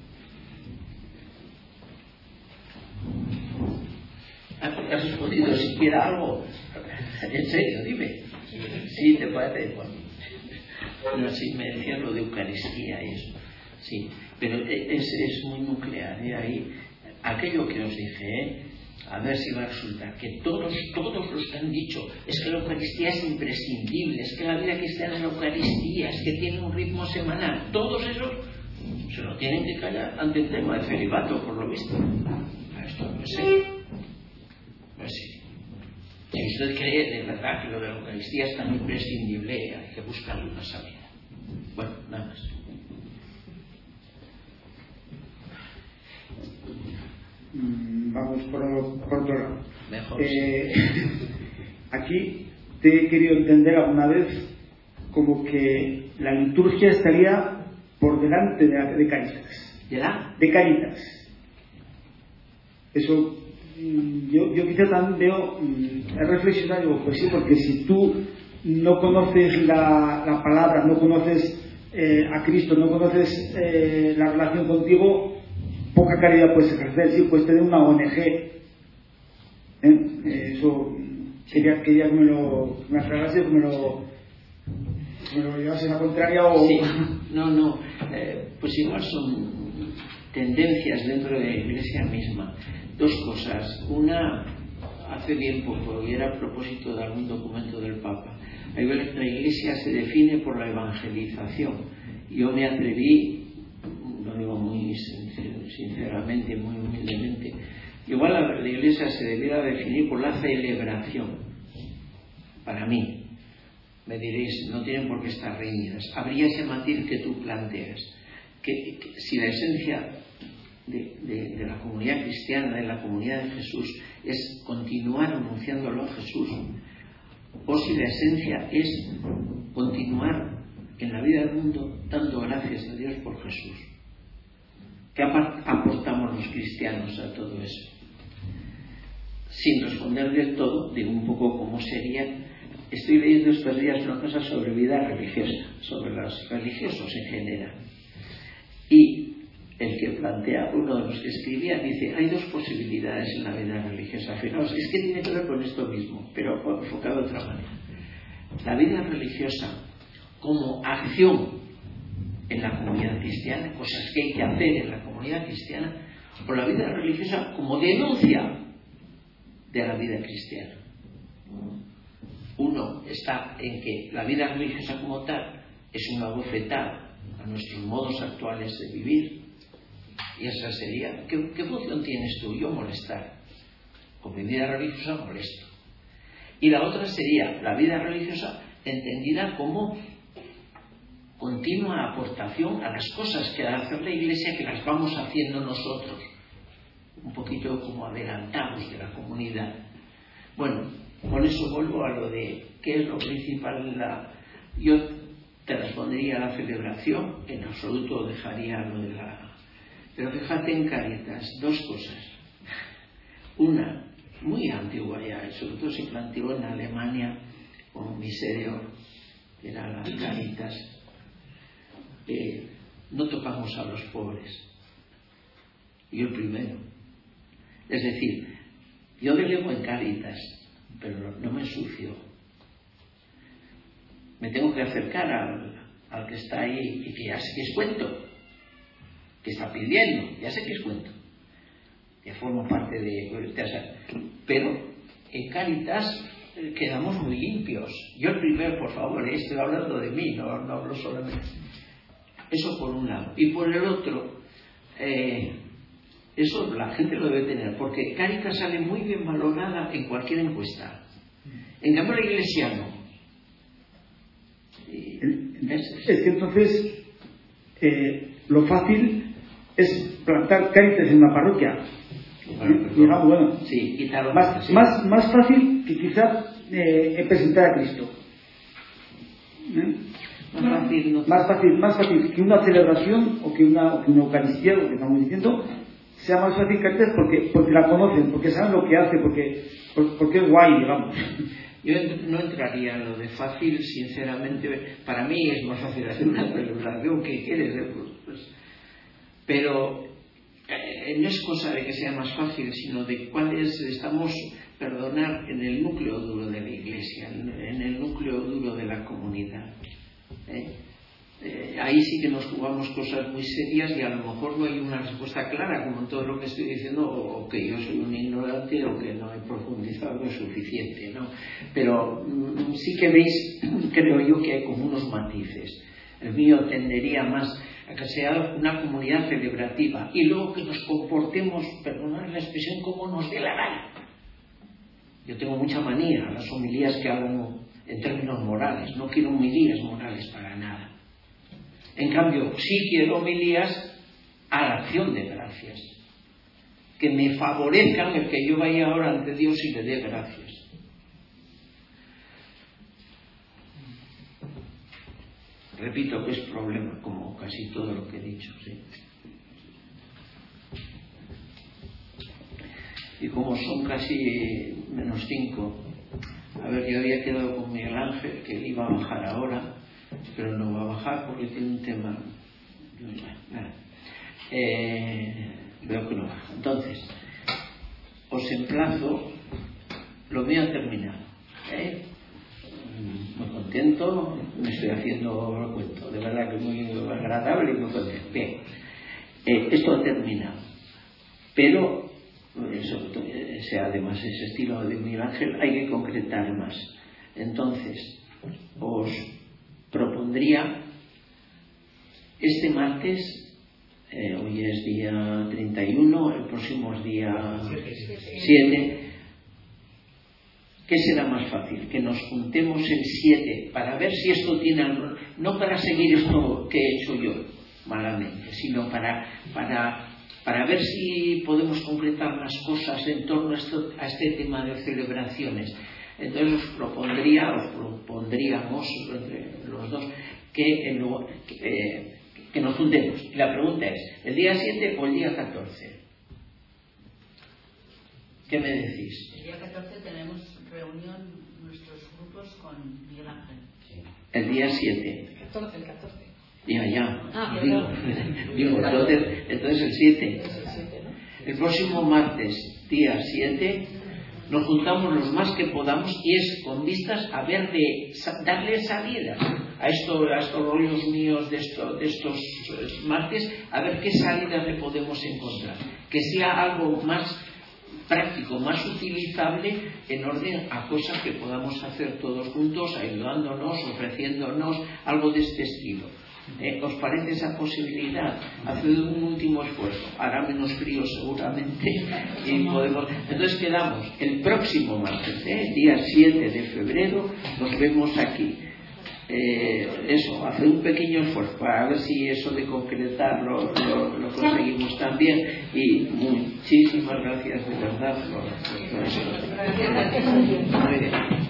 ¿Has respondido siquiera algo? En serio, dime. Sí, te parece. Bueno, no, sí, me decían lo de Eucaristía y eso. Sí, pero es muy nuclear. Ahí, aquello que os dije, a ver si va a resultar que todos los que han dicho es que la Eucaristía es imprescindible, es que la vida cristiana es la Eucaristía, es que tiene un ritmo semanal, todos esos se lo tienen que callar ante el tema del celibato, por lo visto. Esto no sé. Pues sí. Si usted cree de verdad que lo de la Eucaristía es tan imprescindible, hay que buscarle una salida. Bueno, nada más. Vamos por otro lado. Mejor. Aquí te he querido entender alguna vez como que la liturgia estaría por delante de Cáritas. ¿De Cáritas? Eso, yo quizá también veo, he reflexionado, digo, pues sí, porque si tú no conoces la palabra, no conoces a Cristo, no conoces la relación contigo, poca caridad puedes ejercer. Sí, puedes tener una ONG. Eso quería que me aclarase, que me lo llevase a la contraria o... Sí, no, pues igual son tendencias dentro de la Iglesia misma. Dos cosas. Una, hace tiempo, y era a propósito de algún documento del Papa, la Iglesia se define por la evangelización. Yo me atreví, lo digo muy sinceramente, muy humildemente, igual la Iglesia se debiera definir por la celebración. Para mí, me diréis, no tienen por qué estar reñidas. Habría ese matiz que tú planteas, que si la esencia de la comunidad cristiana, de la comunidad de Jesús, es continuar anunciándolo a Jesús, o si la esencia es continuar en la vida del mundo dando gracias a Dios por Jesús. ¿Qué aportamos los cristianos a todo eso? sin responder del todo, digo un poco cómo sería. Estoy leyendo estos días una cosa sobre vida religiosa, sobre los religiosos en general. Y el que plantea, uno de los que escribía, dice, hay dos posibilidades en la vida religiosa. Fijaos, es que tiene que ver con esto mismo, pero enfocado de otra manera. La vida religiosa como acción en la comunidad cristiana, cosas que hay que hacer en la comunidad cristiana, o la vida religiosa como denuncia de la vida cristiana. Uno está en que la vida religiosa como tal es una bofetada a nuestros modos actuales de vivir, y esa sería, ¿qué función tienes tú? Yo molestar. Con mi vida religiosa molesto. Y la otra sería la vida religiosa entendida como continua aportación a las cosas que hace la Iglesia, que las vamos haciendo nosotros, un poquito como adelantados de la comunidad. Bueno, con eso vuelvo a lo de qué es lo principal. Yo te respondería a la celebración, en absoluto dejaría lo de la... Pero fíjate en Cáritas, dos cosas. Una, muy antigua ya, y sobre todo se planteó en Alemania con Miserio, que era la Cáritas. No tocamos a los pobres. Yo el primero. Es decir, yo delego en Cáritas, pero no me ensucio. Me tengo que acercar al que está ahí y que ya sé que es cuento, que está pidiendo, ya sé que es cuento, ya formo parte de... Pero en Cáritas quedamos muy limpios. Yo el primero, por favor, estoy hablando de mí, no hablo solamente. Eso por un lado. Y por el otro, eso la gente lo debe tener, porque Cáritas sale muy bien valorada en cualquier encuesta. En cambio la Iglesia no. Es que entonces lo fácil es plantar Cáritas en una parroquia. Bueno, sí, más fácil que quizá presentar a Cristo. Más fácil que una celebración o que una Eucaristía, lo que estamos diciendo, sea más fácil Cáritas porque la conocen, porque saben lo que hace, porque es guay, digamos. Yo no entraría en lo de fácil, sinceramente. Para mí es más fácil hacer una celebración que quieres, pero no es cosa de que sea más fácil, sino de cuáles estamos, perdonar, en el núcleo duro de la Iglesia, en el núcleo duro de la comunidad. Ahí sí que nos jugamos cosas muy serias y a lo mejor no hay una respuesta clara, como en todo lo que estoy diciendo, o que yo soy un ignorante o que no he profundizado lo suficiente, ¿no? Pero sí que veis, creo yo, que hay como unos matices. El mío tendería más a que sea una comunidad celebrativa y luego que nos comportemos, perdonad la expresión, como nos dé la gana. Yo tengo mucha manía a las homilías que hago en términos morales, no quiero homilías morales para nada. En cambio, sí quiero homilías a la acción de gracias, que me favorezcan el que yo vaya ahora ante Dios y le dé gracias. Repito que es problema, como casi todo lo que he dicho, ¿sí? Y como son casi -5, a ver, yo había quedado con Miguel Ángel que iba a bajar ahora, pero no va a bajar porque tiene un tema. Veo que no baja. Entonces, os emplazo, lo mío ha terminado. Muy contento, me estoy haciendo el cuento, de verdad que muy agradable y muy contento. Bien, esto ha terminado, pero además ese estilo de Miguel Ángel hay que concretar más. Entonces, os propondría este martes, hoy es día 31, el próximo es día 7. ¿Qué será más fácil? Que nos juntemos el 7 para ver si esto tiene algo, no para seguir esto que he hecho yo malamente, sino para ver si podemos concretar las cosas en torno a este tema de celebraciones. Entonces os propondríamos entre los dos que nos juntemos. Y la pregunta es, ¿el día 7 o el día 14? ¿Qué me decís? El día 14 tenemos reunión, nuestros grupos con Miguel Ángel. El día 7. El 14. Ya. Ah, Digo, entonces el 7. El próximo martes, día 7, nos juntamos los más que podamos y es con vistas a ver de darle salida a estos rollos míos de estos martes, a ver qué salida le podemos encontrar. Que sea algo más práctico, más utilizable en orden a cosas que podamos hacer todos juntos, ayudándonos, ofreciéndonos, algo de este estilo. ¿Os parece esa posibilidad? Haced un último esfuerzo, hará menos frío seguramente y podemos. Entonces quedamos el próximo martes, día 7 de febrero, nos vemos aquí. Eso, hacer un pequeño esfuerzo para ver si eso de concretar lo conseguimos también, y muchísimas gracias de verdad por eso. Muy bien.